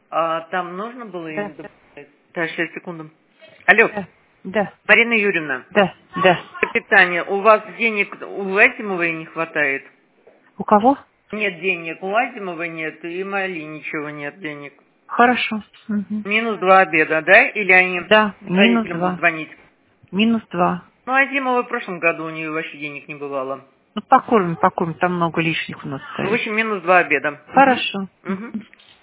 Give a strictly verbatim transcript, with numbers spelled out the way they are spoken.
А там нужно было им Да. добавить? Да, сейчас, секунду. Алло, Да. Да. Марина Юрьевна, Да. Да. питание. У вас денег у Азимовой не хватает? У кого? Нет денег, у Азимовой нет, и Мали ничего нет денег. Хорошо. Угу. Минус два обеда, да? Или они Да, минус родителям будут два. звонить? Минус два. Ну, Азимова в прошлом году у нее вообще денег не бывало. Ну, покормим, покормим, там много лишних у нас В стоит. общем, минус два обеда. Хорошо. Угу.